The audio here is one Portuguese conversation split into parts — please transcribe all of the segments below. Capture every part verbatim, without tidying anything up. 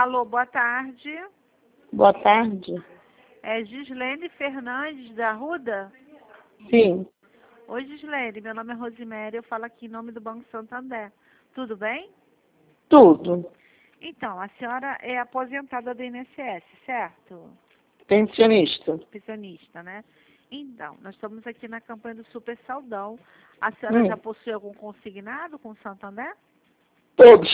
Alô, boa tarde. Boa tarde. É Gislene Fernandes, da Arruda? Sim. Oi, Gislene. Meu nome é Rosiméria. Eu falo aqui em nome do Banco Santander. Tudo bem? Tudo. Então, a senhora é aposentada do I N S S, certo? Pensionista. Pensionista, né? Então, nós estamos aqui na campanha do Super Saudão. A senhora Hum. já possui algum consignado com o Santander? Todos.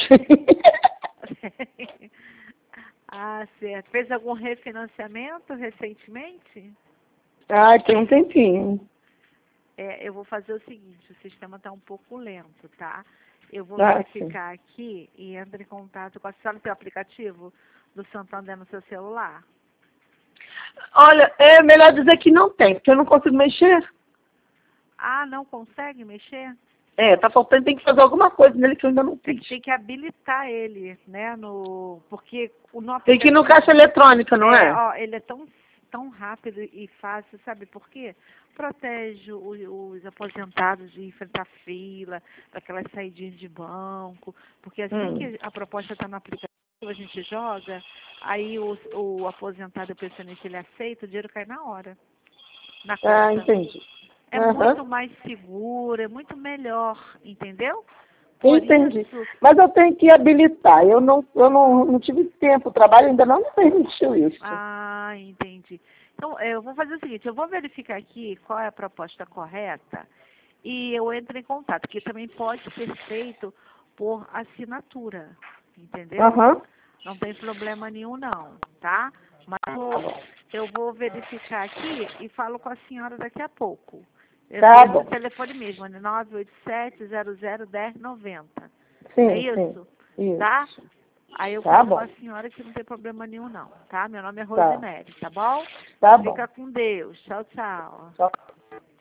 Ah, certo. Fez algum refinanciamento recentemente? Ah, tem um tempinho. É, eu vou fazer o seguinte, o sistema está um pouco lento, tá? Eu vou Ah, verificar aqui e entro em contato com a senhora. Tem o aplicativo do Santander no seu celular? Olha, é melhor dizer que não tem, porque eu não consigo mexer. Ah, não consegue mexer? É, tá faltando, tem que fazer alguma coisa nele que eu ainda não Tem, fiz. tem que habilitar ele, né? No, porque o no Tem que ir no aplicativo, caixa eletrônica, não é, é? ó, ele é tão, tão rápido e fácil, sabe por quê? Protege o- os aposentados de enfrentar fila, daquelas saidinhas de banco, porque assim Hum. que a proposta está no aplicativo, a gente joga, aí o, o aposentado e o pensionista ele aceita, o dinheiro cai na hora, na Ah, conta. entendi. É muito Aham. mais seguro, é muito melhor, entendeu? Por Entendi. isso, Mas eu tenho que habilitar. Eu não, eu não, não tive tempo, o trabalho ainda não me permitiu isso. ah, entendi. Então, eu vou fazer o seguinte, eu vou verificar aqui qual é a proposta correta e eu entro em contato, que também pode ser feito por assinatura, entendeu? Aham. Não tem problema nenhum não, tá? Mas eu, eu vou verificar aqui e falo com a senhora daqui a pouco. Eu Tá tenho esse bom. telefone mesmo, né? nove oito sete, zero zero, um zero nove zero. É Sim, sim. isso? Tá? Isso. Aí eu Tá falo com bom. a senhora que não tem problema nenhum não, tá? Meu nome é Tá. Rosemary, tá bom? Tá bom. Fica com Deus. Tchau, tchau. Tchau.